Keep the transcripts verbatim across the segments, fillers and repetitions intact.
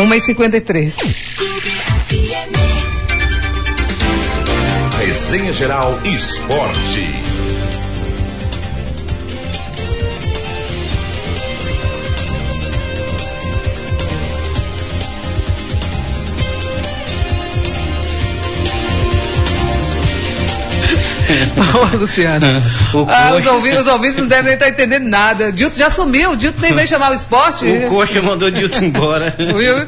uma e cinquenta e três. Resenha Geral Esporte. Ô, Luciano, ah, os, ouvintes, os ouvintes não devem estar entendendo nada. Dilton já sumiu, o Dilton nem veio chamar o esporte. O Coxa mandou o Dilton embora.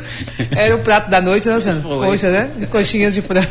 Era o prato da noite, né, Luciano? Coxa, né? Coxinhas de frango.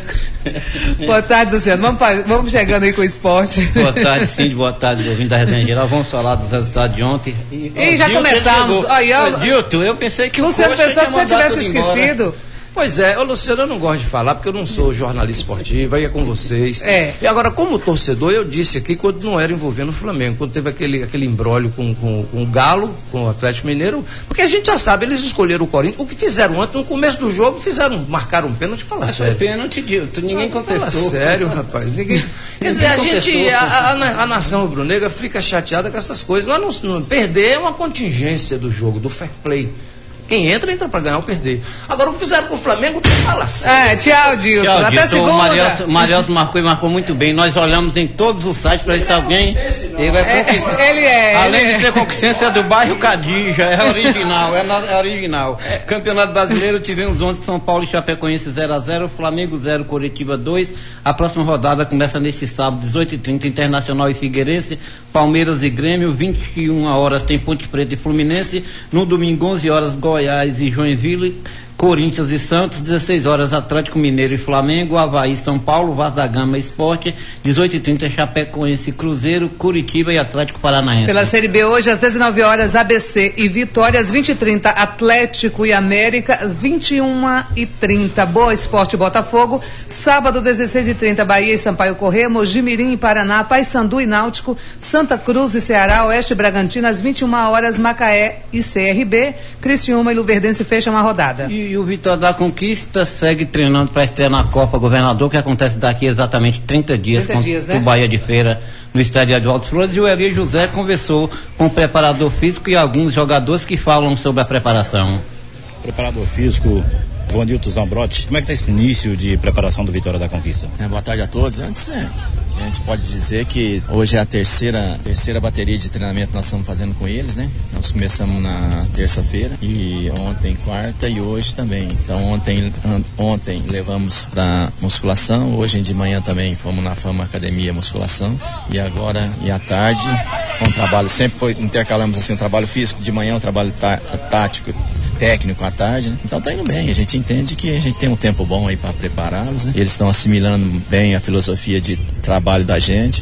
Boa tarde, Luciano. Vamos, vamos chegando aí com o esporte. Boa tarde, sim, boa tarde, ouvindo da Resenha Geral. Vamos falar dos resultados de ontem. E, e já Dilton, começamos. Olha, eu, Dilton, eu pensei que Luciano o Coxa pensou que você tivesse esquecido. Embora. Pois é, ô Luciano, eu não gosto de falar porque eu não sou jornalista esportivo, aí é com vocês. É. E agora, como torcedor, eu disse aqui quando não era envolvendo o Flamengo, quando teve aquele, aquele imbróglio com, com, com o Galo, com o Atlético Mineiro, porque a gente já sabe, eles escolheram o Corinthians, o que fizeram antes, no começo do jogo, fizeram, marcaram um pênalti, fala Mas sério. Foi pênalti, Dilton, ninguém ah, contestou. Fala sério, rapaz, ninguém... Quer dizer, a gente, a, a, a, a nação rubro-negra fica chateada com essas coisas, nós não, não, perder é uma contingência do jogo, do fair play. Quem entra, entra pra ganhar ou perder. Agora, o que fizeram com o Flamengo, fala assim. É, tchau, Dilton. Tchau, Até Dilton. segunda. O Marielson, Marielson marcou e marcou muito bem. Nós olhamos em todos os sites para ver se alguém... Ele vai conquistar. É, ele é. Além ele de é. ser conquistante, é do bairro Cadija. É original, é, no, é original. É. Campeonato Brasileiro, tivemos ontem São Paulo e Chapecoense zero a zero, Flamengo zero, Coritiba dois. A próxima rodada começa neste sábado, dezoito e trinta, Internacional e Figueirense, Palmeiras e Grêmio, vinte e uma horas tem Ponte Preta e Fluminense. No domingo, onze horas, Goiás e Joinville, Corinthians e Santos, dezesseis horas, Atlético Mineiro e Flamengo, Avaí, São Paulo, Vasco da Gama, Esporte, dezoito e trinta, Chapecoense, Cruzeiro, Curitiba e Atlético Paranaense. Pela Série B hoje, às dezenove horas, A B C e Vitória, às vinte e trinta, Atlético e América, às vinte e uma e trinta, Boa Esporte e Botafogo, sábado, dezesseis e trinta, Bahia e Sampaio Corrêa, Mojimirim e Paraná, Paysandu e Náutico, Santa Cruz e Ceará, Oeste e Bragantino, às vinte e uma horas, Macaé e C R B, Criciúma e Luverdense fecham a rodada. E E o Vitória da Conquista segue treinando para estrear na Copa Governador, que acontece daqui exatamente trinta dias, trinta dias, com o né? Bahia de Feira no estádio Edvaldo Flores. E o Eli José conversou com o preparador físico e alguns jogadores que falam sobre a preparação. Preparador físico, Vanilton Zambrotti, como é que está esse início de preparação do Vitória da Conquista? É, boa tarde a todos. Antes, é, a gente pode dizer que hoje é a terceira, terceira bateria de treinamento que nós estamos fazendo com eles, né? Nós começamos na terça-feira e ontem quarta e hoje também. Então ontem, an, ontem levamos para musculação, hoje de manhã também fomos na Fama Academia Musculação e agora e à tarde um trabalho, sempre foi, intercalamos assim um trabalho físico de manhã, um trabalho tá, tático, técnico à tarde, né? Então tá indo bem, a gente entende que a gente tem um tempo bom aí para prepará-los, né? Eles estão assimilando bem a filosofia de trabalho da gente.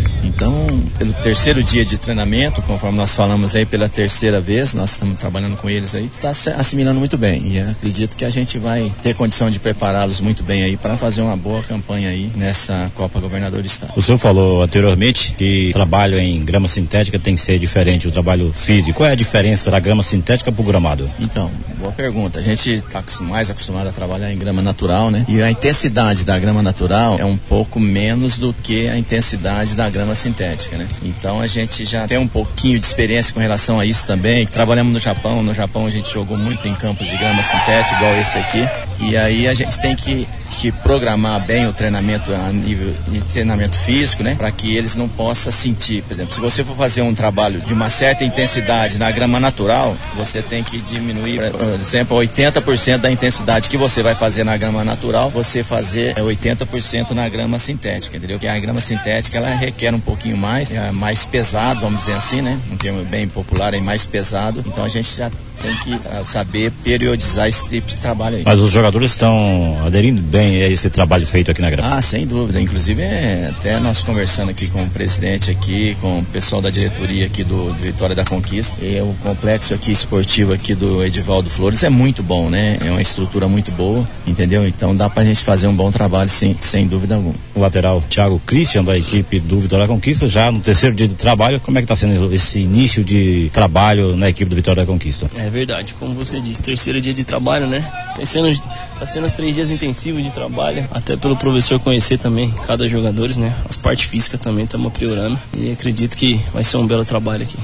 Então, pelo terceiro dia de treinamento, conforme nós falamos aí pela terceira vez, nós estamos trabalhando com eles aí, está assimilando muito bem e acredito que a gente vai ter condição de prepará-los muito bem aí para fazer uma boa campanha aí nessa Copa Governador do Estado. O senhor falou anteriormente que o trabalho em grama sintética tem que ser diferente do trabalho físico. Qual é a diferença da grama sintética para o gramado? Então, boa pergunta. A gente está mais acostumado a trabalhar em grama natural, né? E a intensidade da grama natural é um pouco menos do que a intensidade da grama sintética, né? Então a gente já tem um pouquinho de experiência com relação a isso também. Trabalhamos no Japão, no Japão a gente jogou muito em campos de grama sintética, igual esse aqui. E aí a gente tem que, que programar bem o treinamento a nível de treinamento físico, né? Para que eles não possam sentir, por exemplo, se você for fazer um trabalho de uma certa intensidade na grama natural, você tem que diminuir, por exemplo, oitenta por cento da intensidade que você vai fazer na grama natural, você fazer oitenta por cento na grama sintética, entendeu? Porque a grama sintética ela requer um pouquinho mais, é mais pesado, vamos dizer assim, né? Um termo bem popular, é mais pesado. Então a gente já tem que saber periodizar esse tipo de trabalho aí. Mas os jogadores estão aderindo bem a esse trabalho feito aqui na grama? Ah, sem dúvida. Inclusive, é, até nós conversando aqui com o presidente aqui, com o pessoal da diretoria aqui do, do Vitória da Conquista, e o complexo aqui esportivo aqui do Edvaldo Flores é muito bom, né? É uma estrutura muito boa, entendeu? Então dá pra gente fazer um bom trabalho sem, sem dúvida alguma. O lateral Thiago Christian da equipe do Vitória da Conquista, já no terceiro dia de trabalho, como é que tá sendo esse início de trabalho na equipe do Vitória da Conquista? É verdade, como você disse, terceiro dia de trabalho, né? Tá sendo, tá sendo os três dias intensivos de trabalho, até pelo professor conhecer também cada jogador, né? As partes físicas também estamos aprimorando e acredito que vai ser um belo trabalho aqui.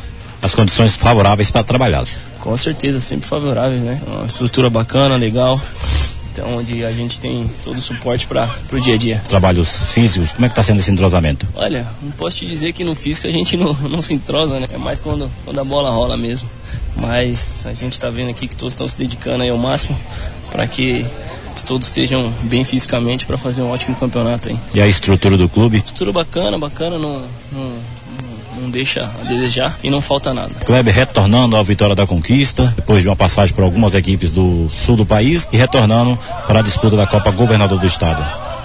as condições favoráveis para trabalhar. Com certeza, sempre favoráveis, né? Uma estrutura bacana, legal. Então, onde a gente tem todo o suporte para o dia a dia. Trabalhos físicos, como é que está sendo esse entrosamento? Olha, não posso te dizer que no físico a gente não, não se entrosa, né? É mais quando, quando a bola rola mesmo. Mas a gente está vendo aqui que todos estão se dedicando aí ao máximo para que todos estejam bem fisicamente para fazer um ótimo campeonato aí. E a estrutura do clube? Estrutura bacana, bacana, não... não não deixa a desejar e não falta nada. Kleber retornando ao Vitória da Conquista, depois de uma passagem por algumas equipes do sul do país e retornando para a disputa da Copa Governador do Estado.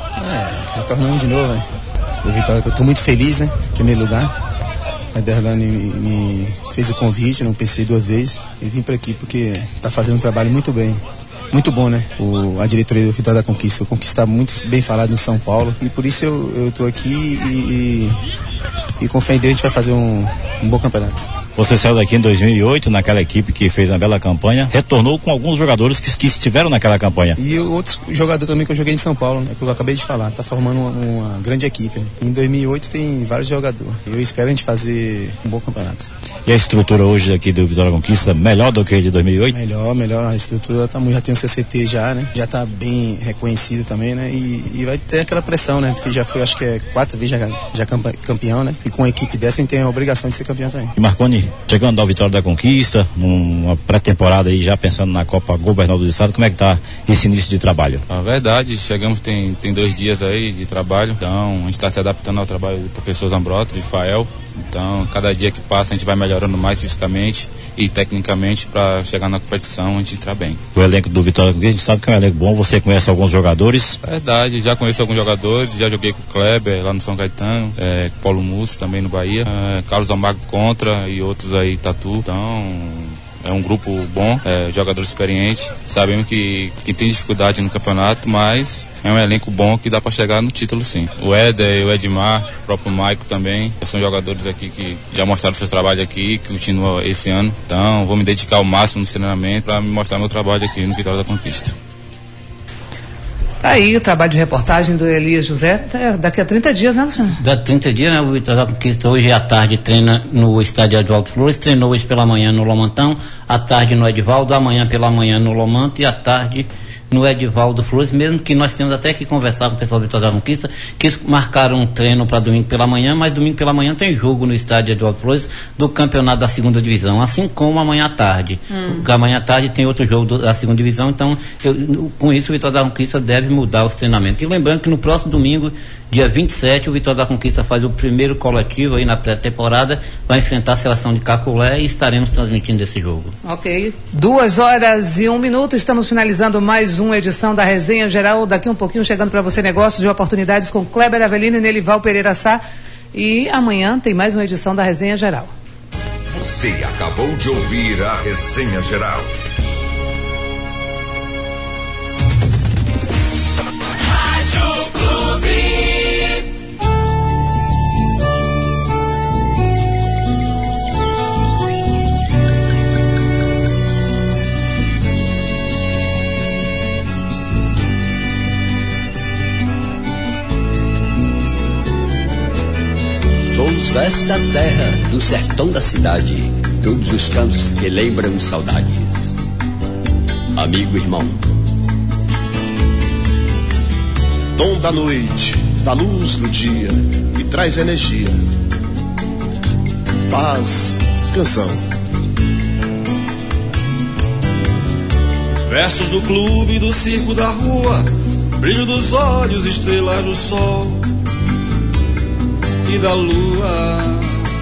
É, retornando de novo, né? O Vitória, que eu estou muito feliz, né? Em primeiro lugar. A Derlane me, me fez o convite, não pensei duas vezes e vim para aqui porque está fazendo um trabalho muito bem. Muito bom, né? O, a diretoria do Vitória da Conquista. O Conquista está muito bem falado em São Paulo e por isso eu estou aqui e, e, e com fé em Deus a gente vai fazer um, um bom campeonato. Você saiu daqui em dois mil e oito, naquela equipe que fez uma bela campanha, retornou com alguns jogadores que, que estiveram naquela campanha. E outros jogadores também que eu joguei em São Paulo, né, que eu acabei de falar, tá formando uma, uma grande equipe. Né? Em dois mil e oito tem vários jogadores. Eu espero a gente fazer um bom campeonato. E a estrutura hoje aqui do Vitória da Conquista, melhor do que a de dois mil e oito? Melhor, melhor. A estrutura tá, já tem o C C T já, né? Já tá bem reconhecido também, né? E, e vai ter aquela pressão, né? Porque já foi, acho que é quatro vezes já, já campeão, né? E com uma equipe dessa a gente tem a obrigação de ser campeão também. E Marconi, chegando ao Vitória da Conquista, numa pré-temporada aí já pensando na Copa Governador do Estado, como é que tá esse início de trabalho? A verdade, chegamos tem, tem dois dias aí de trabalho, então a gente está se adaptando ao trabalho do professor Zambrotta, de Fael. Então, cada dia que passa a gente vai melhorando mais fisicamente e tecnicamente para chegar na competição a gente entrar bem. O elenco do Vitória, a gente sabe que é um elenco bom, você conhece alguns jogadores? Verdade, já conheço alguns jogadores, já joguei com o Kleber lá no São Caetano, é, com o Paulo Musso também no Bahia, é, Carlos Amago Contra e outros aí, Tatu. Então, é um grupo bom, é, jogadores experientes. Sabemos que, que tem dificuldade no campeonato, mas é um elenco bom que dá para chegar no título sim. O Éder, o Edmar, o próprio Maico também, são jogadores aqui que já mostraram seu trabalho aqui, que continua esse ano. Então vou me dedicar ao máximo no treinamento para me mostrar meu trabalho aqui no Vitória da Conquista. Aí o trabalho de reportagem do Elias José, daqui a trinta dias, né, Luciano? Daqui a trinta dias, né? O Vitória da Conquista hoje à tarde treina no estádio Edvaldo Flores, treinou hoje pela manhã no Lomantão, à tarde no Edvaldo, amanhã pela manhã no Lomanto e à tarde no Edvaldo Flores, mesmo que nós temos até que conversar com o pessoal do Vitória da Conquista, que eles marcaram um treino para domingo pela manhã, mas domingo pela manhã tem jogo no estádio Edvaldo Flores do campeonato da segunda divisão, assim como amanhã à tarde. Hum. Amanhã à tarde tem outro jogo do, da segunda divisão, então eu, com isso o Vitória da Conquista deve mudar os treinamentos. E lembrando que no próximo domingo, dia vinte e sete, o Vitória da Conquista faz o primeiro coletivo aí na pré-temporada, vai enfrentar a seleção de Caculé e estaremos transmitindo esse jogo. Ok. Duas horas e um minuto, estamos finalizando mais uma edição da Resenha Geral. Daqui um pouquinho chegando para você negócios e oportunidades com Kleber Avelino e Nelival Pereira Sá. E amanhã tem mais uma edição da Resenha Geral. Você acabou de ouvir a Resenha Geral. Rádio Clube. Somos desta terra, do sertão da cidade, todos os cantos que lembram saudades. Amigo irmão. Tom da noite, da luz do dia, que traz energia, paz, canção. Versos do clube, do circo, da rua, brilho dos olhos, estrelas do sol e da lua.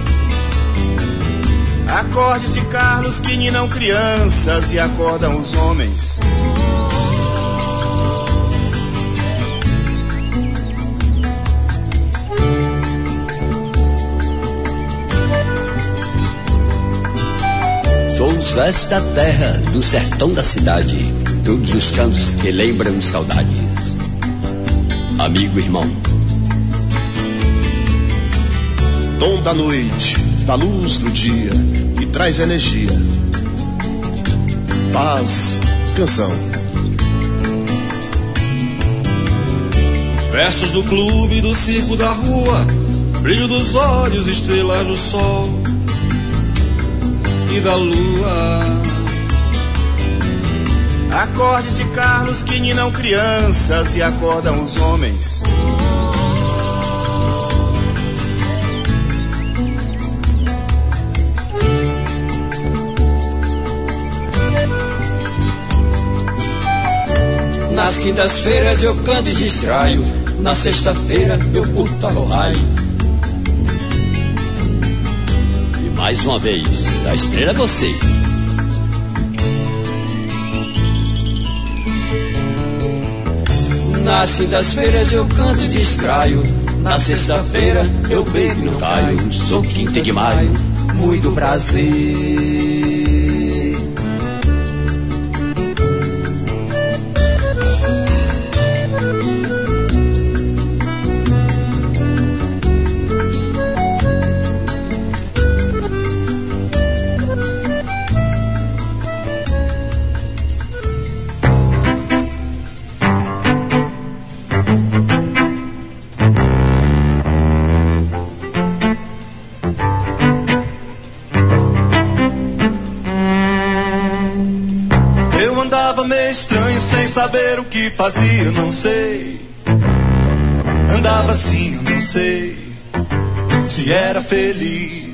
Acordes de Carlos que ninam crianças e acordam os homens. Sons desta terra, do sertão da cidade, todos os cantos que lembram saudades. Amigo irmão. Tom da noite, da luz do dia, que traz energia, paz, canção. Versos do clube, do circo, da rua, brilho dos olhos, estrelas do sol e da lua. Acordes de Carlos que ninam crianças e acordam os homens. Nas quintas-feiras eu canto e distraio, na sexta-feira eu curto a raio. E mais uma vez, a estrela é você. Nas quintas-feiras eu canto e distraio, na sexta-feira eu bebo e não caio. Sou quinta de maio, muito prazer. Estranho, sem saber o que fazia, eu não sei. Andava assim, eu não sei se era feliz.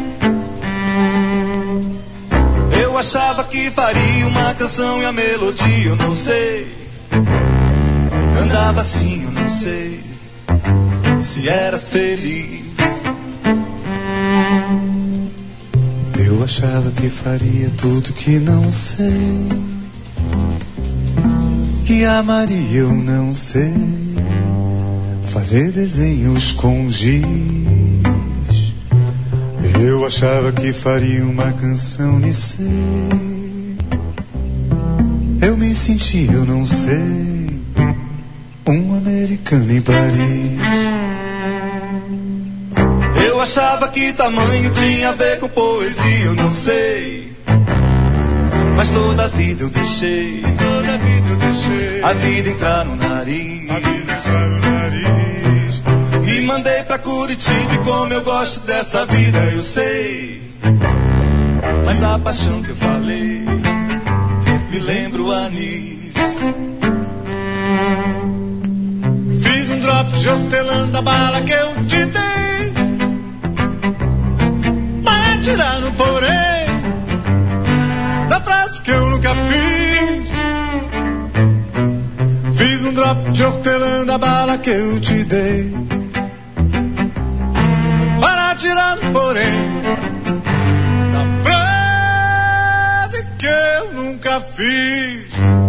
Eu achava que faria uma canção e a melodia, eu não sei. Andava assim, eu não sei se era feliz. Eu achava que faria tudo que não sei. Que amaria, eu não sei fazer desenhos com giz. Eu achava que faria uma canção, nem sei. Eu me senti, eu não sei, um americano em Paris. Eu achava que tamanho tinha a ver com poesia, eu não sei. Mas toda a vida eu deixei, toda a vida eu deixei a vida entrar no nariz, a vida entrar no nariz. Me mandei pra Curitiba e como eu gosto dessa vida eu sei. Mas a paixão que eu falei me lembra o anis. Fiz um drop de hortelã da bala que eu te dei para tirar no porém da frase que eu nunca fiz. Fiz um drop de hortelã da bala que eu te dei para tirar no porém da frase que eu nunca fiz.